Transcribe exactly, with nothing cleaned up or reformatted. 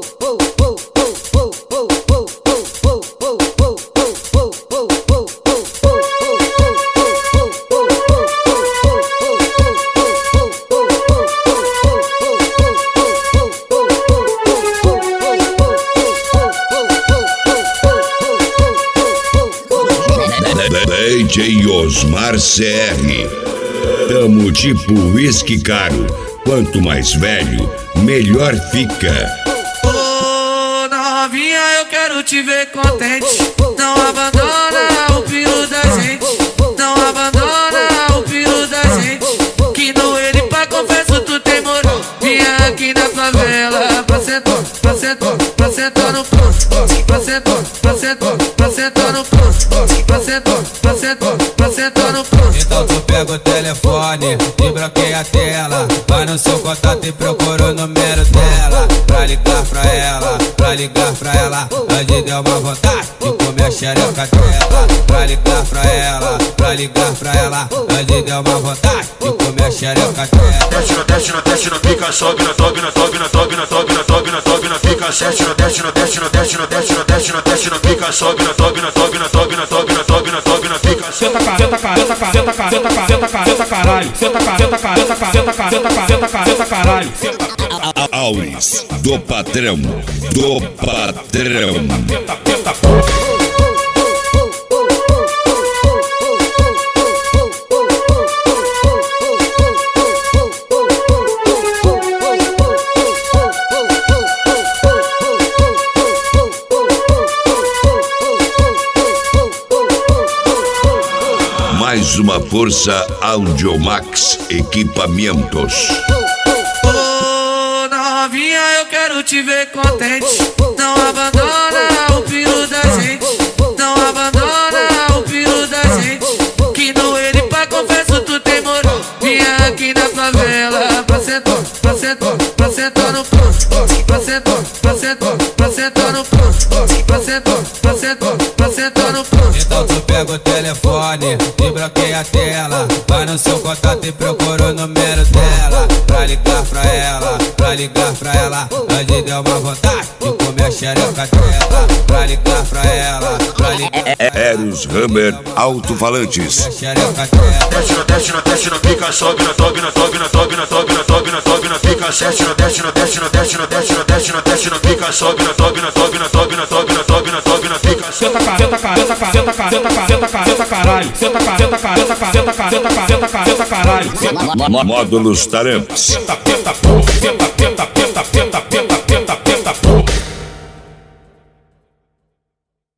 D J Osmar C R. Tamo tipo uísque caro. Quanto mais velho, melhor fica. Ô novinha, eu quero te ver contente. Não abandona o piro da gente. Não abandona o piro da gente. Que no ele pra confesso tu tem moral. Vinha aqui na favela pra sentar, pra sentar, pra sentar no ponto. Pra sentar, pra sentar, pra sentar no ponto. Pra sentar, pra sentar, pra sentar no ponto. Então tu pega o telefone e bloqueia a tela. Vai no seu contato e procura o número dela. Pra ligar pra ela, pra ligar pra ela. Hoje deu uma vontade de comer a xereca dela. Pra ligar pra ela, pra ligar pra ela. Hoje deu uma vontade de comer a xereca dela. Desce na, desce na, desce na pica, sobe na, sobe na, sobe na, sobe na, sobe na, sobe na, sobe na pica. Desce na, desce na, desce na, desce na, desce na, desce na, desce na pica, sobe na, sobe na, sobe na, sobe na, sobe na, sobe na, sobe na pica. Senta cara, senta cara, senta cara, senta cara, senta cara, senta cara, senta caralho. Senta cara, senta cara, senta cara, senta cara, senta cara, senta cara, senta caralho. Auris do patrão, do patrão. Senta, senta. Mais uma força Audiomax Equipamentos. Ô novinha, eu quero te ver contente. Não abandona o piro da gente. Não abandona o piro da gente. Que no ele pra confesso tu tem moral. Vinha aqui na favela pra sentar, pra sentar, pra sentar no ponto. Pra sentar, pra sentar, pra sentar no ponto. Pra sentar, pra sentar, pra sentar no ponto. Então tu pega o telefone e bloqueia a tela. Vai no seu contato e procura o número dela. Pra ligar pra ela, pra ligar pra ela. Hoje deu uma vontade de comer a xereca dela. Pra ligar pra ela, pra ligar pra ela. Eros Hammer Alto-Falantes. Desce na, desce na, desce na pica, sobe na, sobe na, sobe na, sobe na, sobe na, sobe na, sobe na pica. Desce na, desce na, desce na, desce na, desce na, desce na, desce na pica, sobe na, sobe na, sobe na, sobe na, sobe na, sobe na, sobe na pica. Senta cara, senta cara, senta cara, senta cara, senta cara, senta cara, senta caralho. Senta cara, senta cara, senta cara, senta cara, senta cara, senta cara, senta caralho. Módulos Taramps. Senta, senta, senta, senta, senta, senta, senta, senta, senta, senta.